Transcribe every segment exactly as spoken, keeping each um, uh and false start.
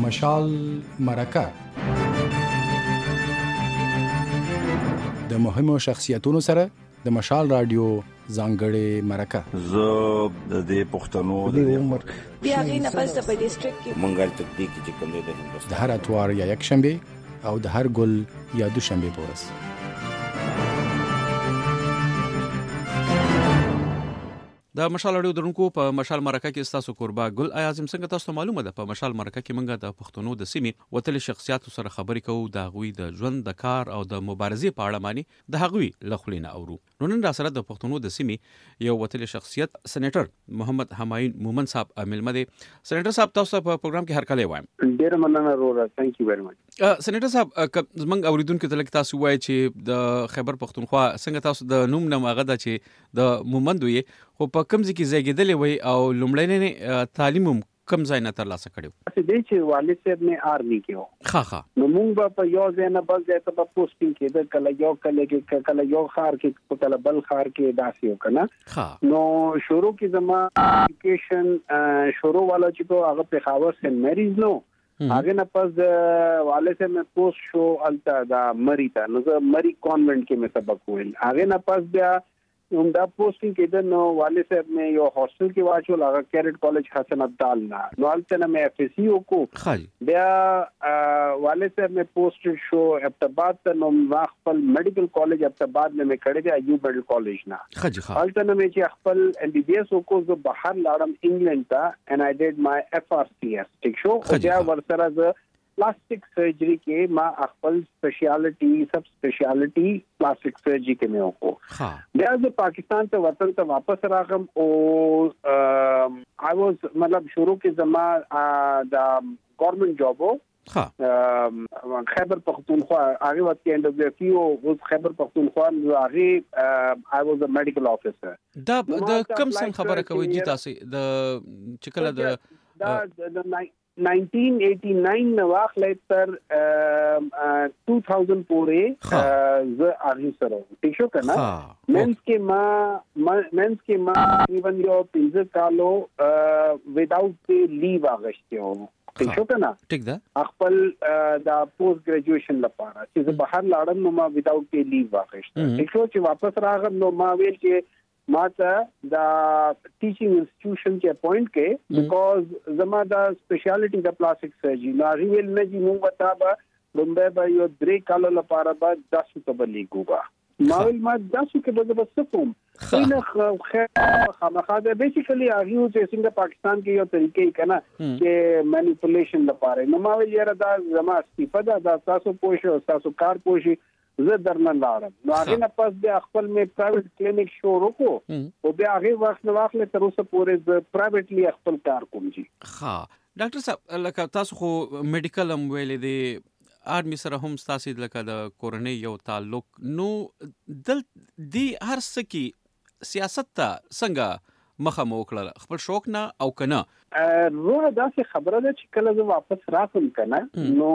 مشال مرکه د مهمو شخصیتونو سره د مشال رادیو ځانګړې مرکه زه د دې پښتنو د عمر بیا غي نه پس په ډیسټریکټ کې منګل تطبیق چې کوم دی د هندوستان د هر اتوار یا یک شنبه او د هر ګل یا دو شنبه پورس د مشال اړیو درونکو په مشال مرکه کې تاسو قربا ګل اعظم څنګه تاسو معلومه ده په مشال مرکه کې منګه د پښتنو د سیمې وتل شخصیت سره خبرې کوو د غوي د ژوند د کار او د مبارزې په اړه مانی د غوي لخلینه اورو نو نن را سره د پښتنو د سیمې یو وتل شخصیت سېنیټر محمد همایون مومن صاحب عامل مده سېنیټر صاحب تاسو په پروګرام کې هر کله وایم ډیر مننه رورا ثانک یو ویری مچ سېنیټر صاحب زمنګ اوریدونکو ته لکه تاسو وایي چې د خیبر پښتونخوا څنګه تاسو د نوم نوم هغه د چې د مومند وي خو په کوم ځای کې زیږیدلې وي او لومړنی تعلیم کوم ځای نه ترلاسه کړو چې دې چې والد صاحب نه آرمي کې و ها ها نو موږ په یو ځای نه بل ځای ته په پوسټینګ کې د کله یو کله کې کله یو خار کې په کله بل خار کې داسې وکنه ها نو شروع کې زما اډوکیشن شروع والا چې کو هغه په خاور سن میریز نو هغه نه پس والد صاحب مې پوسټ شو الته دا مری ته نو مری کانوینټ کې مې سبق ویل هغه نه پس بیا نو دا پوسټینګ کې د نو والد صاحب مې یو هاستل کې واچول هغه کیرټ کالج حسن عبدال نه نو الته نه مې اف سی او کو خالي بیا والد صاحب مې پوسټ شو ابتباد ته نو خپل میډیکل کالج ابتباد مې کړی دی ایوب میډیکل کالج نه خجي خا الته نه مې چې خپل ام بي بي اس او کو زه بهر لاړم انګلند ته and I did my F R C S ټیک شو او بیا ورسره زه پلاستیک سرجری کې ما خپل سپیشلیټي سب سپیشلیټي پلاستیک سرجری کې مې وکړو بیا زه پاکستان ته وطن ته واپس راغم او I was مطلب شروع کې زما د گورنمنت جاب وو ها خیبر پختونخوا هغه وخت کې اند اف پی او اوس خیبر پختونخوا هغه I was a medical officer دا د کوم څنګه خبره کوي جی تاسو د چکله د دا nineteen eighty-nine نو واخلې تر two thousand پورې ز اغه سره ټیک شو کنه مینس کې ما مینس کې ما ایون یو پنځه کالو وداوت لیو اغشتو ټیک شو کنه ټیک ده خپل دا پوسټ ګریجویشن لپاره چې بهر لاړم نو ما وداوت لیو اغشت ټیک شو چې واپس راغم نو ما ویل چې ماته دا ټیچینګ انسټیټیوشن کې اپوینټ کې بیکاز زما دا سپیشلیټي د پلاستیک سرجری نو ریویل نه جی موږ وتا به بمبه به یو درې کالو لپاره به داسې تبلیغ وکړه ما ویل ما داسې کې به بس کوم خینه خیر خامخا دا بیسیکلی هغه چې څنګه پاکستان کې یو طریقې کنا چې مانیپولیشن لپاره نو ما ویل یاره دا زما استفاده دا, دا تاسو پوښو تاسو کار پوښي زه درنه لاړم نو هغه نه پس بیا خپل مې پرایویټ کلینیک شروع وکړو او بیا هغه وخت نو واخلې تر اوسه پورې ز پرایویټلی خپل کار کوم جی ها ډاکټر صاحب لکه تاسو خو میډیکل هم ویلې دي آرمي سره هم تاسو لکه د کورنۍ یو تعلق نو دل دی هر سکی سیاست ته څنګه مخه مو وکړه خپل شوق نه او کنه روح دا څه خبره ده چې کله زه واپس راځم کنه نو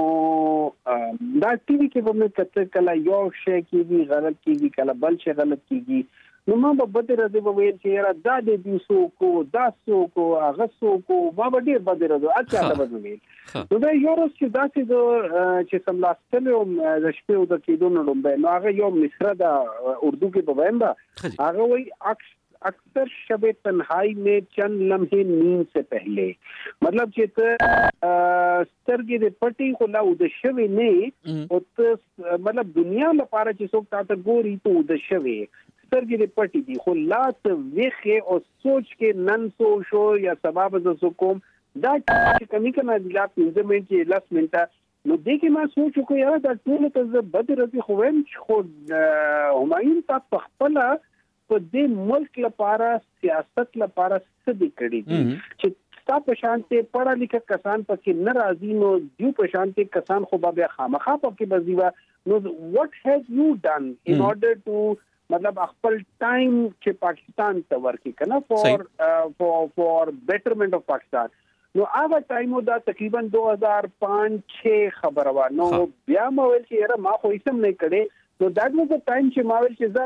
دا ټي وي کې به مې کته کله یو شی کېږي غلط کېږي کله بل شی غلط کېږي نو ما به بده راځي به ویل چې یاره دا دې دیسو کو دا سو کو هغه سو کو ما به ډیر بده راځي اچھا دا به ویل نو دا یو ورځ چې دا چې سملاستل او د شپې د کېدو نو نو هغه یو مصره د اردو کې په وایم دا هغه وایي اکثر شب تنہائی میں چند لمحے نیند سے پہلے مطلب چې ته سترګې د پټي خو لا د شوي نه او ته مطلب دنیا لپاره چې څوک تاسو ګوري ته د شوي سترګې د پټي دي خو لا ته ویخه او سوچ کې نن سو شو یا سبب ز کوم دا چې کمی کنه د لا پنځه منټ کې لاس منټه نو دې کې ما سوچ وکړ یاره دا ټول ته بد راځي خو ویم خو همایون تاسو خپل په دې ملک لپاره سیاست لپاره څه دي کړی دي چې تاسو په شانته پڑھا لیکه کسان پکې ناراضي نو دیو په شانته کسان خو به خامخا پکې بزیوا نو what have you done in order to مطلب خپل ټایم چې پاکستان ته ورکی کنه for for for betterment of Pakistan نو هغه ټایم دا تقریبا دو هزار پنځه شش خبره و نو بیا مو ویل چې یاره ما خو هیڅ نه کړې نو دا د ټایم چې ما ویل چې زه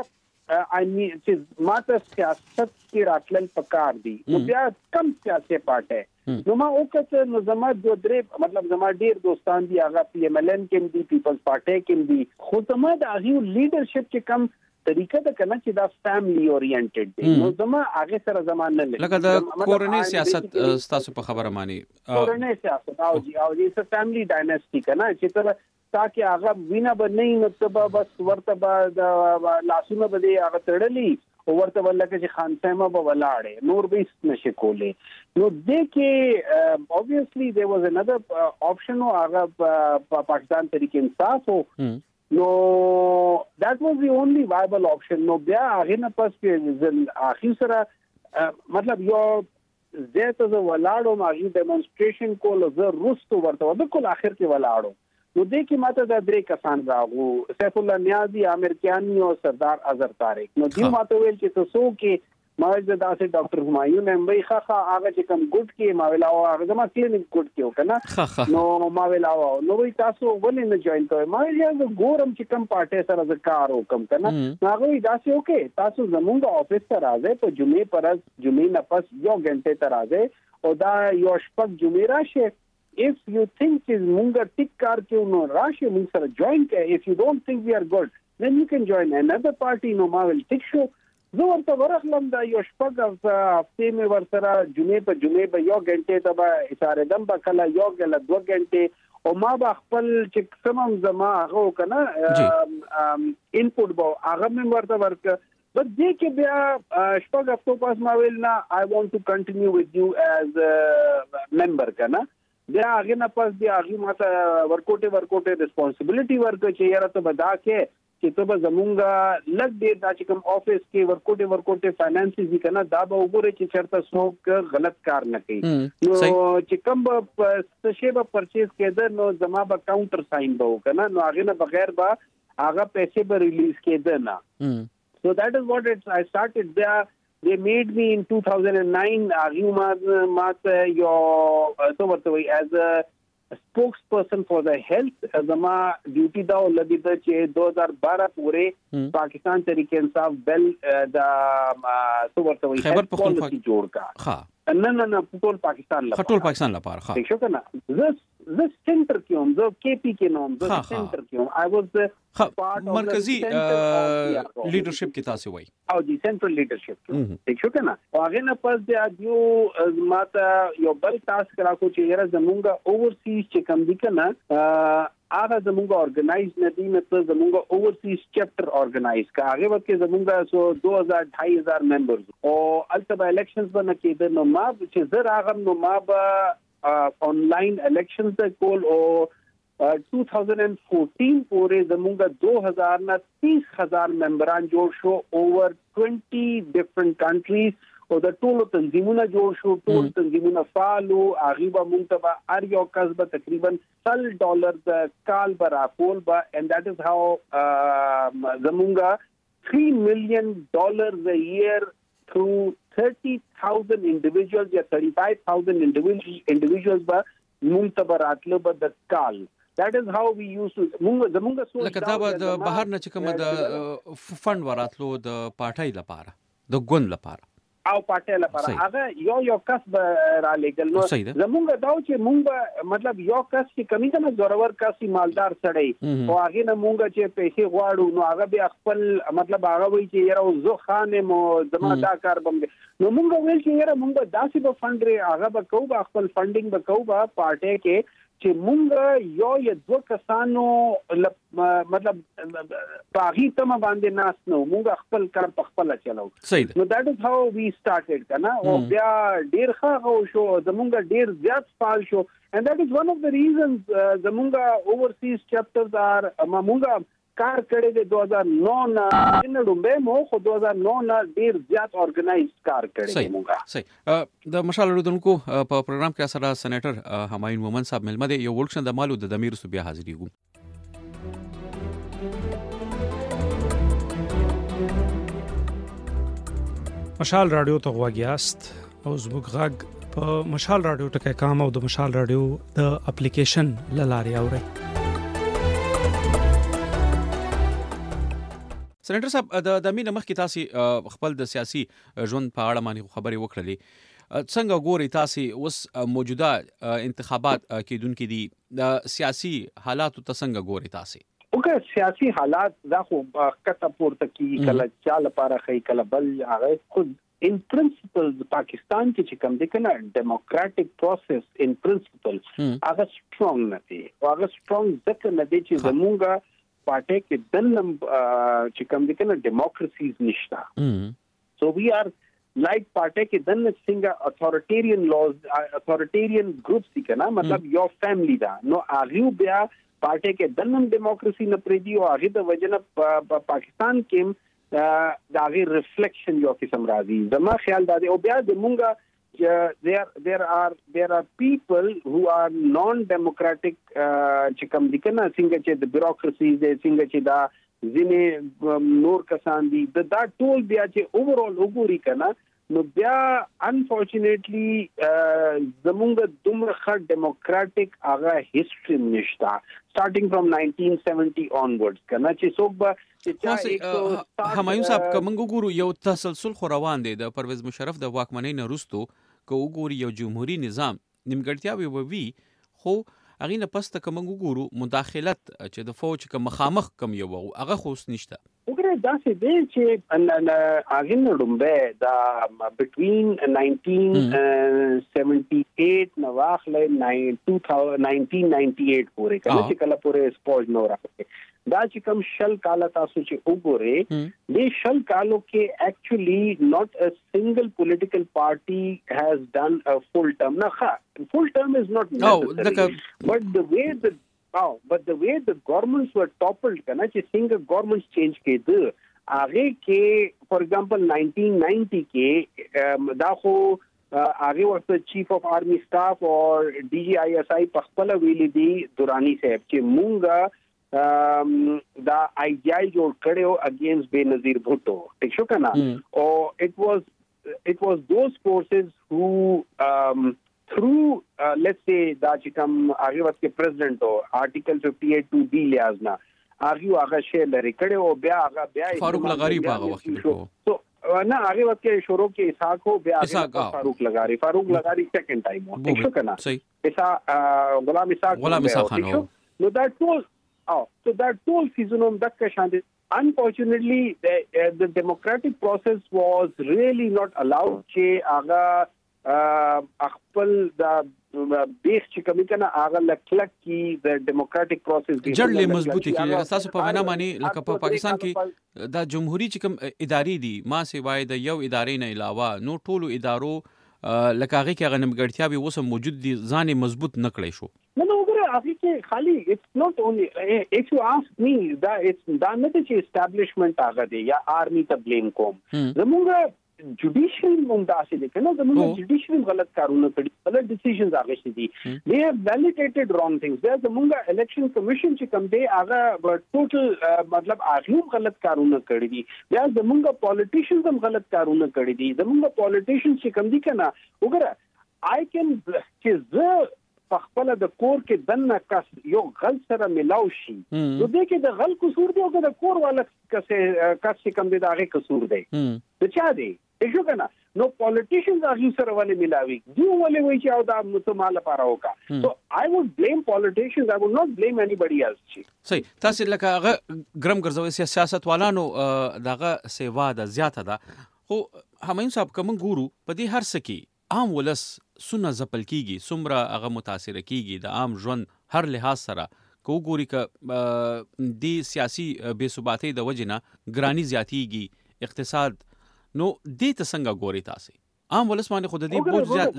I mean چې ماته سیاست کې راتلل پکار دي نو بیا کم سیاسي پارټي نو ما وکړه نو زما د درې مطلب زما ډیر دوستان دي هغه پی ایم ال ان کې دي پیپلز پارټي کې دي خو زما د هغه لیډرشپ کې کم طریقه د کنه چې دا فیملی اورینټډ دي نو زما هغه سره زمان نه لګي لکه د کورنۍ سیاست تاسو په خبره مانی کورنۍ سیاست او جی او جی څه فیملی ډایناسټي کنه چې تر تاکي هغه وینا به نه نو ته بس ورته به د لاسونه به دی هغه تړلې او ورته ولکه چې خان سیمه به ولاړې نور به نشي کولې نو دې کې obviously there was another option او هغه پاکستان تحریک انصاف او نو that was the only viable option نو بیا هغه نه پس کې اخر سره مطلب یو زه ته ولاړو ماغي ډیمونستریشن کول زه روستو ورته د کول اخر کې ولاړو نو دې کې ماته د درې کسان راغو سیف الله نیازی عامر کیانی او سردار اظهر طارق نو دې ماته ویل چې تاسو کې ما د داسې ډاکټر همایون هم وی خخه هغه چې کوم ګډ کې ما ویلا او هغه ما کلینیک ګډ کې وکنه نو ما ویلا نو وی تاسو ولې نه جوائن کوئ ما یې ګورم چې کوم پارټي سره ز کار وکم کنه هغه وی داسې اوکې تاسو زمونږ افیس ته راځئ په جمعې پر جمعې نه پس یو غنټه ته راځئ او دا یو شپږ جمعې راشه if you think is munga tik kar ke no rashi mung sara join ke if you don't think we are good then you can join another party no ma will tik show زه ورته ورغلم دا یو شپږ هفته مې ورسره جمعې په جمعې به یو غنټه ته به اشاره دم به کله یو غله دوه غنټه او ما به خپل چې سمم زما هغه کنه انپوټ به هغه مې ورته ورک بس دې کې بیا شپږ هفتو پاس ما ویل نه I want to continue with you as a member کنه بیا هغه نه پس بیا هغه ماته ورکوټه ورکوټه ریسپانسیبিলিټي ورک چې یاره ته بدا کې چې ته به زمونږه لګ ډیر دا چې کوم افیس کې ورکوټه ورکوټه فاینانسز دي کنه دا به وګوره چې چرته څوک غلط کار نه کوي نو چې کوم به څه به پرچیز کېده نو زما به کاونټر ساين به وکنه نو هغه نه بغیر به هغه پیسې به ریلیز کېده نه so that is what it I started there they made me in two thousand nine aguma mat yo so what as a spokesperson for the health azama duty da lagi da che two thousand twelve pure pakistan तरीके इंसाफ बेल da so what we health policy jod ka ha نه نه نه ټول پاکستان لپاره ټول پاکستان لپاره ها ښه کنه زه زه سنټر کې هم زه کې پی کې نوم زه سنټر کې هم I was the مرکزی لیډرشپ کې تاسو وای او دی سنټرل لیډرشپ کې ښه کنه هغه نه پس د یو ماته یو بل تاسو کرا کو چې یره زمونږه اوورسیز چې کم دي کنه هغه زمونږه اورګنایز نه دي مطلب زمونږه اوورسیز چپټر اورګنایز کا هغه وخت کې زمونږه سو two thousand two thousand ممبرز او البته الیکشنز باندې کې نو ما چې زه راغم نو ما به آنلاین الیکشنز د کول او two thousand fourteen پورې زمونږه two thousand نه thirty thousand ممبران جوړ شو اوور twenty different countries او د ټولو تنظیمونو جوړ شو ټول تنظیمونو فعالو هغه به منتبه ار یو کسب تقریبا one ډالر د کال برا کول با and that is how زمونږه three million dollars a year through thirty thousand individuals یا thirty-five thousand individuals individuals با منتبه راتلو به د کال that is how we used to زمونږه زمونږه سو لکه دا د بهر نه چې کوم د فند وراتلو د پارټای لپاره د ګوند لپاره او پټه لپاره هغه یو یو کس به را لګل نو زمونږ دا چې مونږ مطلب یو کس چې کمی نه زورور کس مالدار سړی او هغه نه مونږ چې پیسې غواړو نو هغه به خپل مطلب هغه وایي چې یره زو خانه مو زما دا کار بم نو مونږ ویل چې یره مونږ داسې به فند لري هغه به کوو به خپل فندینګ به کوو به پارټي کې چې مونږ یو یا دوه کسانو مطلب باغی تم باندې ناس نو مونږ خپل کار په خپل چلو نو that is how we started کنه او بیا ډیر ښه شو زمونږ ډیر زیات فعال شو and that is one of the reasons زمونږ overseas chapters are مونږ کار کړی د two thousand nine نه نړمبه مو خو two thousand nine نه ډیر زیات اورګنایز کار کړی دی موږ صحیح د مشال اردوونکو په پروګرام کې سره سېنیټر همایون مومن صاحب ملمه دی یو ورکشن د مالو د دمیر صوبیا حاضرېږو مشال رادیو ته غواګیاست او زموږ غږ په مشال رادیو ټکي کام او د مشال رادیو د اپلیکیشن لاري اوري سېنیټر صاحب د د مینه مخکې تاسو خپل د سیاسي ژوند په اړه باندې خبرې وکړلې. څنګه ګوري تاسو اوس موجوده انتخابات کېدونکې دي د سیاسي حالاتو ته څنګه ګوري تاسو؟ اوګه سیاسي حالات دا خو کته پورته کی کله چا لپاره خې کله بل هغه خود in principle پاکستان کې چې کوم د کنه ډیموکراټک پروسس in principle هغه strong نه دی. هغه strong ځکه نه دی چې زمونږه پارټي کې دنم چې کوم د کنه ډیموکراسيز نشتا. so we are like party ke dan singa authoritarian laws authoritarian groups di kana matlab your family da no agiu bia party ke dan democracy na predi o agi da wajna Pakistan ke da agi reflection yo kisam razi zama khayal da o bia de munga there there are there are people who are non democratic chikam di kana singa che the bureaucracy de singa che da zine nor kasan di da tool bia che overall oguri kana no bia unfortunately zamunga dumra khar democratic aga history nishta starting from nineteen seventy onwards kana che soba همایون صاحب کومنګ ګورو یو تسلسل خو روان دی د پرویز مشرف د واکمنۍ نه وروسته کو ګوري یو جمهوریت نظام نیمګړتیاوي ووي خو اغه نه پسته کومنګ ګورو مداخلت چې د فوج کوم مخامخ کم یو هغه خو نشته. وګوره دا څه دی چې اغه نه رومبه دا between nineteen seventy-eight نو واخله nineteen ninety-eight پورې کله چې کله پورې سپوج نو راځي دا چې کوم شل کال تاسو چې وګوره د شل کالو کې actually not a single political party has done a full term. Nah, full term is not necessary. No, but the way the oh, but the way the governments were toppled, kana che single governments change ke de aage ke for example nineteen ninety ke da kho aage was the chief of army staff or D G I S I pakhpala wili di Durrani sahab che munga um da I G I jod kade ho against Benazir Bhutto ठीक शो kana or it was it was those forces who um through uh, let's say da chikam aage wat ke president ho article fifty-eight to b liazna aage aga she lari kade ho bya aga bya Farooq लगारी बागा वक्त को so ना आगे वक्त के शोरो के इसाक हो बया फारूक लगारी फारूक लगारी second time हो ठीक शो kana ऐसा गुलाम इसाक गुलाम इसाक खान हो no that was oh so that whole season of that kashande unfortunately the, uh, the democratic process was really not allowed che aga اخپل دا بیخ چې کمی کنه هغه لکلک کی د ډیموکراټک پروسس دی جړلې مضبوطی کی اساس په وینا باندې لکه په پاکستان کې دا جمهوریت چې کوم ادارې دي ما سیوای د یو ادارې نه علاوه نو ټولو ادارو لکه هغه کې هغه نمګړتیا به وسه موجود دي ځان مضبوط نکړې شو. نو وګوره هغه کې خالی it's not only if you ask me دا it's دا نه چې establishment هغه دی یا آرمی ته blame کوم زموږ judicial ممداسه دي کنه زموږ judicial غلط کارونه کړي غلط decisions هغه دي they have validated wrong things there زموږ election commission چې کوم دی هغه total مطلب هغه غلط کارونه کړي دي یا زموږ politicians هم غلط کارونه کړي دي زموږ politicians چې کوم دي کنه وګوره I can چې زه خپل د کور کې دنه کس یو غل سره ملاو شي نو دې کې د غل قصور دی او د کور والا کسه کس کوم دی دا هغه قصور دی څه چا دی ایشو کنه نو پولیټیشنز هغه سره ولې ملاوي دی ولې وایي چې او دا متمال لپاره وکا so I would blame politicians I would not blame anybody else شي صحیح تاسو لکه هغه ګرم ګرځوي سیاست والانو دغه سیوا د زیاته ده خو همین صاحب کوم ګورو په دې هر سکی عام ولس سونه زپل کیږي سمره هغه متاثر کیږي د عام ژوند هر لحاظ سره کو ګوري ک د سیاسي بے ثباتۍ د وجنه ګرانی زیاتیږي اقتصاد نو دې ته څنګه ګوري تاسو عام ولس باندې خود دې بوج زیات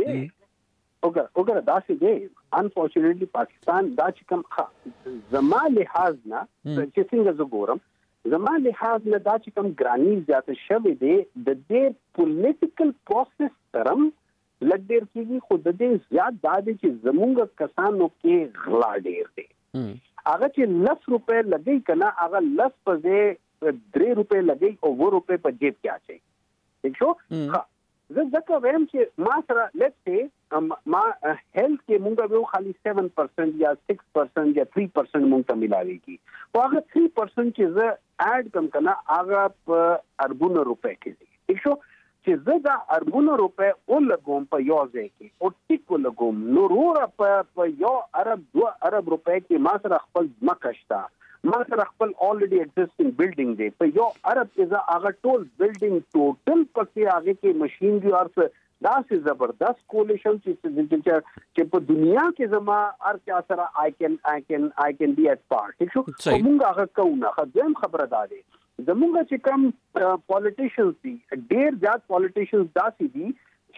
وګوره وګوره داسې دی انفورچونټلی پاکستان دا چې کوم زما لحاظ نه چې څنګه زه ګورم زما لحاظ نه دا چې کوم ګرانی زیات شوی دی د دې پولیټیکل پروسس ترم لګ ډیر کیږي خو د دې زیات دا دی چې زمونږ کسانو کې غلا ډیر دی هغه چې لس روپے لګي کنه هغه لس په ځای درې روپے لګي او و روپے په جیب کې اچي ٹھیک شو زه ځکه وایم چې ما سره لیټس سي ما هیلث کې مونږ به خالي سیون پرسنٹ یا سکس پرسنٹ یا تھری پرسنٹ مونږ ته ملاويږي او هغه تھری پرسنٹ چې زه اډ کوم کنه هغه په اربونو روپے کې دي ٹھیک شو چې زه دا اربونو روپے او لګوم په یو ځای کې او ټیک لګوم نو ورو په یو ارب دو ارب روپے کې ما سره خپل مکشتا ما سره خپل already existing building دی په یو ارب کې هغه ټول building ټوټل پکې هغه کې ماشينري او دا سه زبردست کولیشن چې چې په دنیا کې زما هر چا سره I can I can I can be at part ٹھیک شو موږ هغه کوونه خدام خبره ده زموږ چې کوم پالیټیشنز دي ډېر زیات پالیټیشنز داسې دي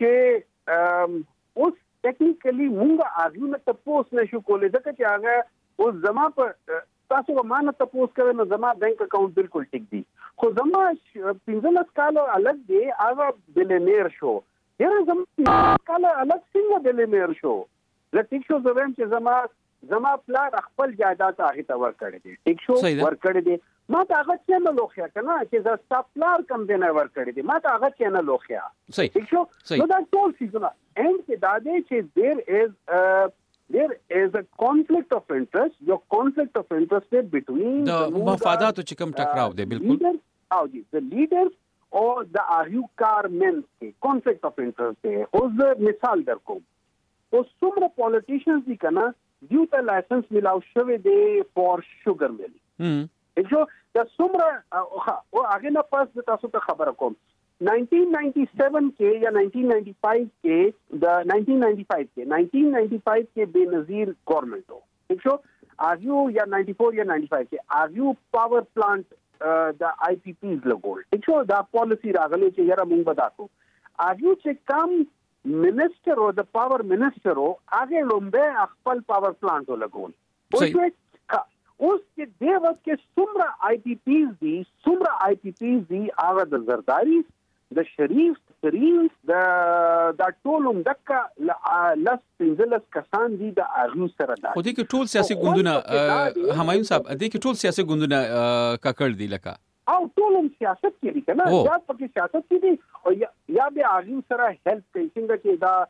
چې اوس ټیکنیکلی موږ هغه نه تاسو نشو کولای ځکه چې هغه اوس زما په تاسو مانه تاسو کوي نو زما بانک اکاؤنٹ بالکل ټیک دي خو زما پنځلس کال الګ دی هغه بلینیر شو هر زما کال الګ څنګه بلینیر شو زه ټیک شو زویم چې زما زما پلان خپل جایداد هغه ته ور کړی دی ټیک شو ور کړی دی ما ته هغه څه نه لوخیا کنه چې زه سپلار کم دی نه ور کړی دی ما ته هغه څه نه لوخیا ټیک شو نو دا ټول سیزونه اند کې دا دی چې there is there is a conflict of interest your conflict of interest between the مفادات چې کوم ټکراو دی بالکل او دي the leaders or the argucar men کې conflict of interest دی او زه مثال درکوم او څومره politicians دي کنه دیو ته لایسنس ملاو شوی دی for sugar mill هم جو د څومره او هغه نه پاس تاسو ته خبره کوم nineteen ninety-seven کې یا nineteen ninety-five کې د nineteen ninety-five کې nineteen ninety-five کې بنظیر گورنمنٹ ہو ٹھیک شو آگیو یا ninety-four یا ninety-five کې آگیو پاور پلانٹ د آئی پی پیز لګول ٹھیک شو دا پالیسی راغلی چې یاره مونږ بداکو آگیو چې کم منسٹر او د پاور منسٹر او هغه لومبه خپل پاور پلانټ لګول اوس چې د وخت کې څومره آئی پی پیز دي څومره آئی پی پیز دي هغه د زرداری د شریف ترین د د ټولم دکا لس پنځلس کسان دي د اغیو سره ده خو دې کې ټول سیاسي ګوندونه همایون صاحب دې کې ټول سیاسي ګوندونه کاکړ دي لکه او ټولم سیاست کې دي کنه یا پکې سیاست کې دي او یا به اغیو سره هیلپ کوي څنګه چې دا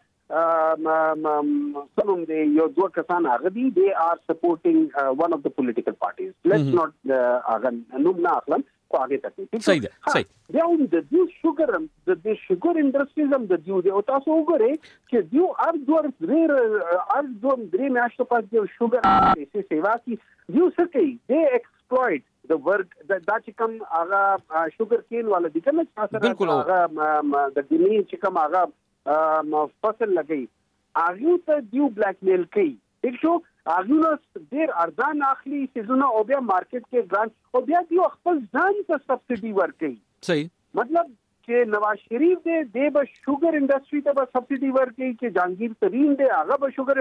some of the your two kasan agadi they are supporting uh, one of the political parties let's mm-hmm. not agan numna akhlan ko aage tak sahi sahi they own the due sugar the, the sugar industries and the due they taso ugare ke due ar dor rare ar dor dream ashto pas the sugar se seva ki due sakai they exploit the work that that chikam aga sugar cane wala dikana chasara aga the dini chikam aga فصل لګي اغه ته دیو بلیک میل کوي ٹھیک شو اغه نو ډیر ارزان اخلي سيزونه او بیا مارکیټ کې ګرانټ او بیا دیو خپل ځان ته سبسيډي ورکړي صحیح مطلب چې نواز شریف دې د به شوګر انډستری ته به سبسيډي ورکړي چې جهانگیر ترين دې هغه به شوګر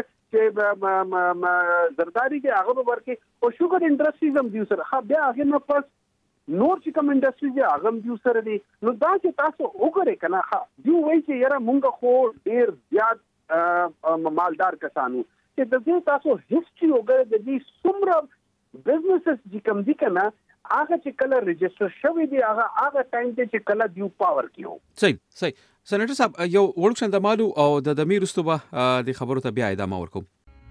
چې زرداری دې هغه به ورکړي او شوګر انډستریز هم دیو سره خا بیا هغه نو پس نور چې کوم انډستری دی هغه دیو سره دی نو دا چې تاسو وګورئ کنه دیو وایي چې یاره مونږ خو ډیر زیات مالدار کسانو چې د دې تاسو هیستوري وګورئ د دې څومره بزنسز چې کوم دي کنه هغه چې کله ريجستر شوی دی هغه هغه ټایم ته چې کله دیو پاور کیو صحیح صحیح سېنیټر صاحب یو ورکشن د مالو او د دمیر استوبه د خبرو ته بیا ادامه ورکوم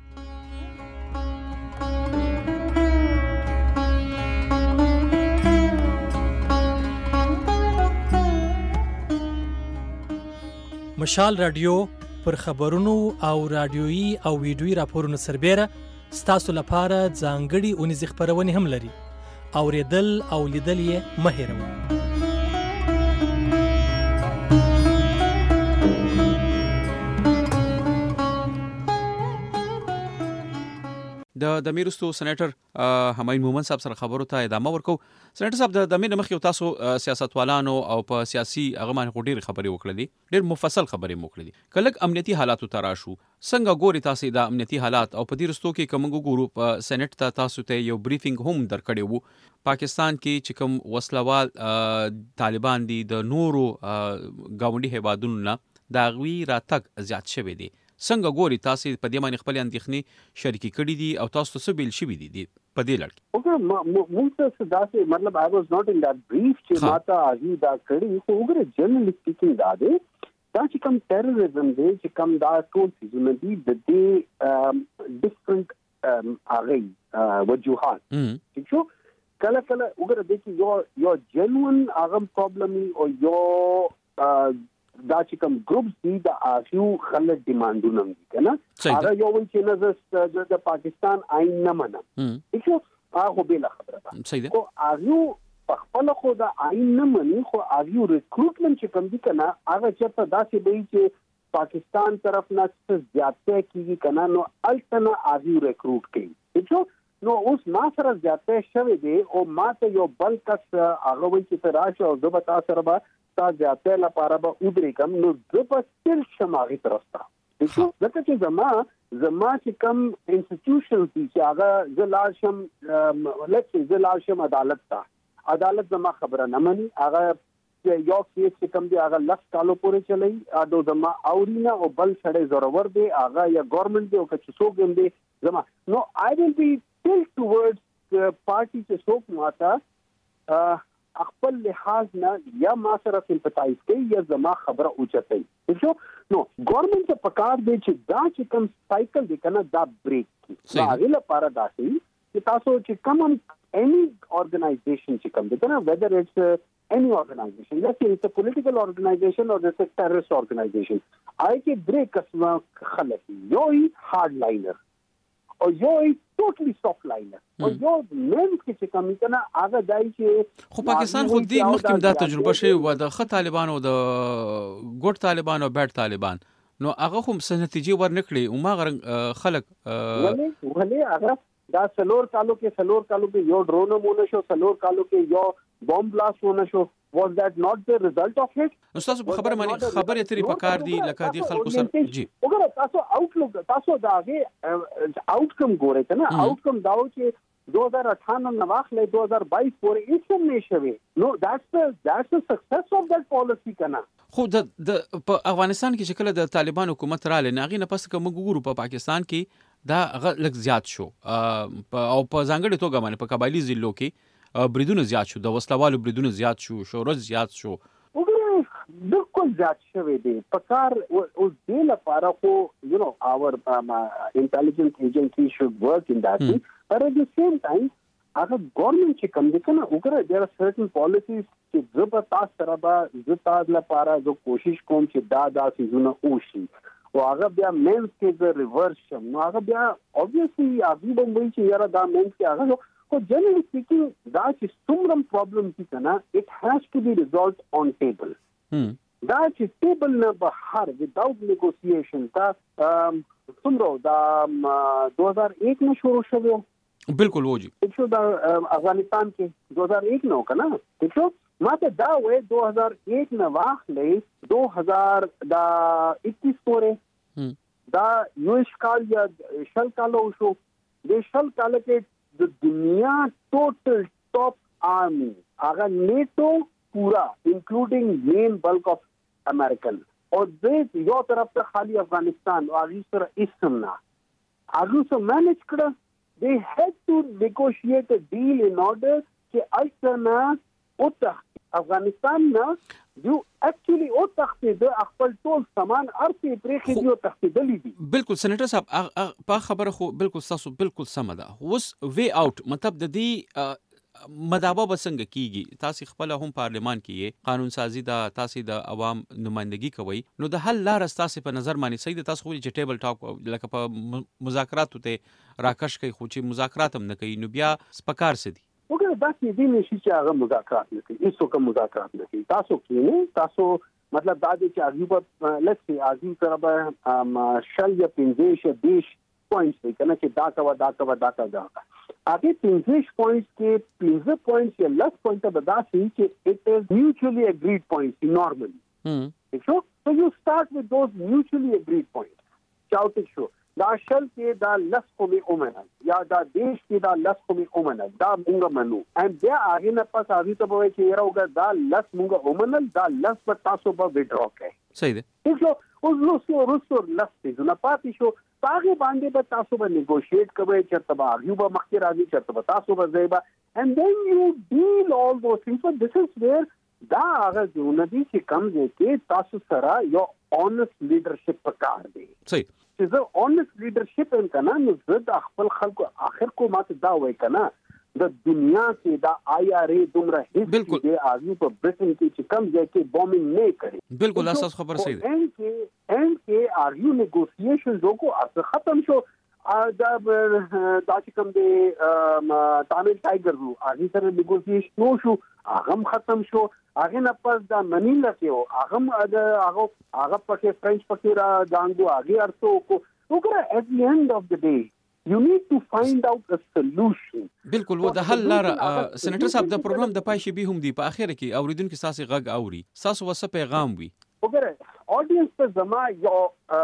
مشال رادیو پر خبرونو او رادیويي او ویډیويي راپورونو سربېره ستاسو لپاره ځانګړي اونیز خبرونه هم لري اوریدل او لیدل یې مه هېروئ د د میرستو سېنیټر همایون مومن صاحب سره خبرو ته ادامه ورکو سېنیټر صاحب د دمه مخ یو تاسو سیاستوالانو او په سیاسي هغه باندې ډېر خبرې وکړې ډېر مفصل خبرې وکړې کله امنیتي حالاتو تراشو څنګه ګوري تاسو د امنیتي حالات او په دې رستو کې کومو ګورو په سېنیټ ته تاسو ته یو بریفینګ هم درکړی وو پاکستان کې چې کوم وسلوال طالبان دي د نورو گاونډي هیوادونو نه دا غوي راتګ زیات شوی دی څنګه ګوري تاسو په دې باندې خپل اندېښنې شریکي کړې دي او تاسو څه بیل شوی دي په دې لړ کې اوګه موږ څه داسې مطلب I was not in that brief چې ماته اږي دا کړی خو وګوره جنرال سپیکینګ دا دی دا چې کوم ټیرریزم دی چې کوم دا ټول څیزونه دي د دې ډیفرنٹ هغه وجوهات ٹھیک شو کله کله وګوره د چې یو یو جنوین هغه پرابلم او یو دا چې کوم ګروپس دي د آشیو خلک ډیمانډونه دي کنه هغه یو ول چې نه د پاکستان آئین نه منم ٹھیک شو هغه به لا خبره ده صحیح ده او آشیو په خپل خو د آئین نه مني خو آشیو ریکروټمنټ چې کوم دي کنه هغه چې په داسې دی چې پاکستان طرف نه څه زیاته کیږي کنه نو الټنه آشیو ریکروټ کوي ٹھیک شو نو اوس ما سره زیاته شوی دی او ما ته یو بل کس هغه وایي چې راشه او زه به تاسو سره به تاسو زیاته لپاره به ودرې کوم نو زه به ستل شماغي ترستا ټیک ځکه چې زما زما چې کوم انسټیټیوشنز دي چې هغه زه لاړ شم لکه زه لاړ شم عدالت ته عدالت زما خبره نه مني هغه یو کیس چې کوم دی هغه لس کالو پورې چلی اډو زما اورینا او بل سړی ضرور دی هغه یا ګورنمنت دی او که څوک هم دی زما نو آی ویل بی ټیل ټورډز پارټي چې څوک ماته خپل لحاظ نه یا ما سره سمپتایز کوي یا زما خبره اوچتای شو نو ګورنمنت ته پکار دی چې دا چې کوم سایکل دی کنه دا بریک کی دا غل لپاره دا شي چې تاسو چې کوم any organization چې کوم دی کنه whether it's uh, any organization let's say it's a political organization or it's a terrorist organization آی کې بریک اسما خلک یو هارډلاینر او یو ټوټلی سافټ لاینر او یو مین چې کوم کنه هغه دای چې خو پاکستان خو دې مخکې دا تجربه شوی و د خط طالبان او د ګوټ طالبان او بیٹ طالبان نو هغه هم څه نتیجې ورنکړي او ما غره خلک ولې ولې هغه دا سلور کالو کې سلور کالو کې یو ډرون مونه شو سلور کالو کې یو بوم بلاست ونه شو was that not the result of it نو تاسو په خبره باندې خبرې تری پکار دي لکه دي خلکو سره جی وګوره تاسو آوټلوک تاسو دا هغه آوټکم ګورئ کنه آوټکم داو چې دو ہزار اٹھانوے نواخله دو ہزار بائیس پورې هیڅ نه شوي نو that's the that's the success of that policy کنه خو د د په افغانستان کې چې کله د طالبان حکومت رااله ناغي نه پس کوم ګورو په پاکستان کې دا لږ زیات شو او په ځانګړي توګه باندې په قبایلی ضلعو کې بریدونه زیات شو د وسلوالو بریدونه زیات شو شورش زیات شو وګوره بالکل زیات شوی دی پکار اوس دې لپاره خو یو نو اور انټيليجنس ایجنسی شود ورک ان دات but at the same time هغه ګورنمنت چې کوم دي کنه وګوره there are certain policies چې زبتا سره به زتا لپاره جو کوشش کوم چې دا دا سيزونه وشي او هغه بیا مینس کې د ریورس شم نو هغه بیا obviously هغه به وایي چې یاره دا مینس کې هغه So generally speaking, that is some problem kana it has to be resolved on table. Hmm. That is table na bahar without negotiation. Ta um sumro da دو ہزار ایک में شروع شوه. بالکل وږي. چې دا افغانستان کې دو ہزار ایک نو کنه. چې ماته دا وې دو ہزار ایک نه واخلې دو ہزار دا اکیس پورې. هم. دا یو کال یا شل کالو شو. د شل کال کې د دنیا ټوټل ټاپ آرمی هغه نیټو پورا انکلوډینګ مین بلک اف امریکن او د یو طرف ته خالی افغانستان او هغه سره اسمنا هغه سره مانج کړه they had to negotiate a deal in order چې الټنا او ته افغانستان نه جو اکچولی او تخته د خپل ټول سامان ارته پرېخي دی او تخته دي بالکل سېنیټر صاحب په خبره خو بالکل تاسو بالکل سم ده اوس وی اوټ مطلب د دې مدابه بسنګ کیږي تاسو خپل هم پارلیمان کې قانون سازی دا تاسو د عوام نمائندګي کوي نو د حل لار تاسو په نظر باندې صحیح د تاسو خو چې ټیبل ټاک لکه په مذاکراتو ته راکش کوي خو چې مذاکرات هم نه کوي نو بیا سپکار سدي وګوره دا چې دې نشي چې هغه مذاکرات نه کوي هیڅ کوم مذاکرات نه کوي تاسو کې نه تاسو مطلب دا دی چې عجیب لکه عجیب سره به شل یا پنځه دیش پوینټس دی کنه چې دا کا دا کا دا کا دا هغه پنځه پوینټس کې پنځه پوینټس یا لس پوینټه به دا شي چې it is mutually agreed points normally هم so so you start with those mutually agreed points چاوته شو دا شل کې دا لس کومي اومنه یا دا دیش کې دا لس کومي اومنه دا مونږ منو ان بیا هغه نه پس هغه ته وایي چې راوګه دا لس مونږ اومنه دا لس په تاسو په وډرا کې صحیح ده نو اوس نو سو رسو لس دې نه پاتې شو هغه باندې به تاسو به نیګوشیټ کوئ چې تبا هغه به مخکې راځي چې تاسو به ځایبا and then you deal all those things so this is where دا هغه ځونه دي چې کم ځای کې تاسو سره یو اونست لیډرشپ پکار دی. صحیح. چې زه اونست لیډرشپ هم کنه نو زه د خپل خلکو اخر کو ماته دا وای کنه د دنیا کې دا آی آر ای دومره هیڅ دی اږي په برټن کې چې کم ځای کې بومینګ نه کړي. بالکل اساس خبر صحیح ده. ان کې ان کې آر یو نیګوسییشن زوکو اصل ختم شو دا دا چې کوم دی تامل ټایګر وو هغه سره نیګوسییشن نو شو هغه ختم شو. هغه نه پس دا منیلا کې هغه هغه هغه پکې فرنچ پکې را دانګو هغه ارتو کو وګوره at the end of the day you need to find out a solution. بالکل و د حل لار سېنیټر صاحب د پرابلم د پای شي به هم دی په اخر کې اوریدونکو ساسي غږ اوري ساسو وسه پیغام وي. وګوره اډینس ته زما یو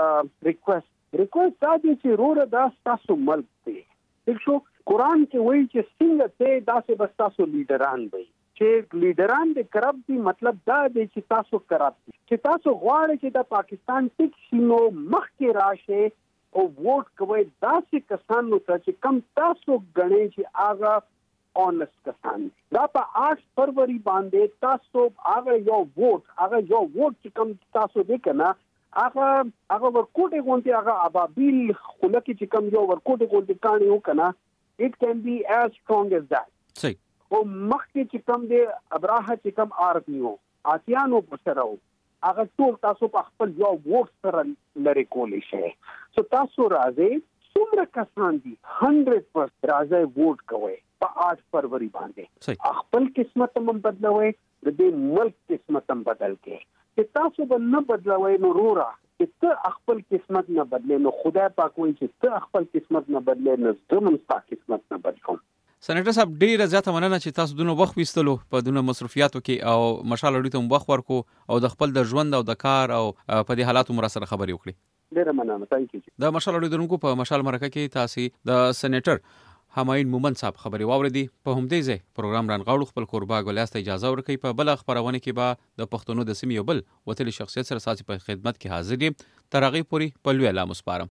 ریکوست ریکوست دا دی چې روره دا تاسو ملک دی. ٹھیک شو قرآن کې وایي چې څنګه ته داسې بس تاسو لیډران وي چې لیډران د کرپټ دي مطلب دا دی چې تاسو کرپټ دي چې تاسو غواړئ چې د پاکستان ټیک شینو مخکې راشه او ووټ کوي داسې کسانو ته چې کم تاسو غنئ چې هغه اونست کسان دا په آٹھ فروری باندې تاسو هغه یو ووټ هغه یو ووټ چې کم تاسو دې کنه هغه هغه ورکوټي غونډي هغه ابابیل خلک چې کم یو ورکوټي غونډي کاني وکنه it can be as strong as that. صحیح. او مخکې چې کم دې ابراهه چې کم آرپیو آسیانو بسرو هغه ټول تاسو په خپل یو ووټ سره لری کولی شئ. سو تاسو راځي څومره کسان دي هندرد پرسنټ راځي ووټ کوي په آٹھ فروری باندې خپل قسمت هم بدلوي د دې ملک قسمت هم بدل کې چې تاسو به نه بدلوي نو رورا چې ته خپل قسمت نه بدلې نو خدای پاک وایي چې ته خپل قسمت نه بدلې نو زه هم ستا قسمت نه بدلوم. سېنیټر صاحب ډیره زیاته مننه چې تاسو دونه وخت وستلو په دونه مصرفیاتو کې او مشال اړیته هم وخت ورکو او د خپل د ژوند او د کار او په دې حالاتو مر سره خبرې وکړي. ډیره مننه. ثانک یو. د مشال اړیدونکو په مشال مرکه کې تاسو د سېنیټر همایون مومن صاحب خبري واوریدي. په همدې ځای پروګرام رانغاړو خپل کوربا ګولیاست اجازه ورکړي په بل خبرونه کې به د پښتونو د سیمې یو بل وتلی شخصیت سره ساتي په خدمت کې حاضر دي. تر هغه پورې په لوی اعلان مسپارم.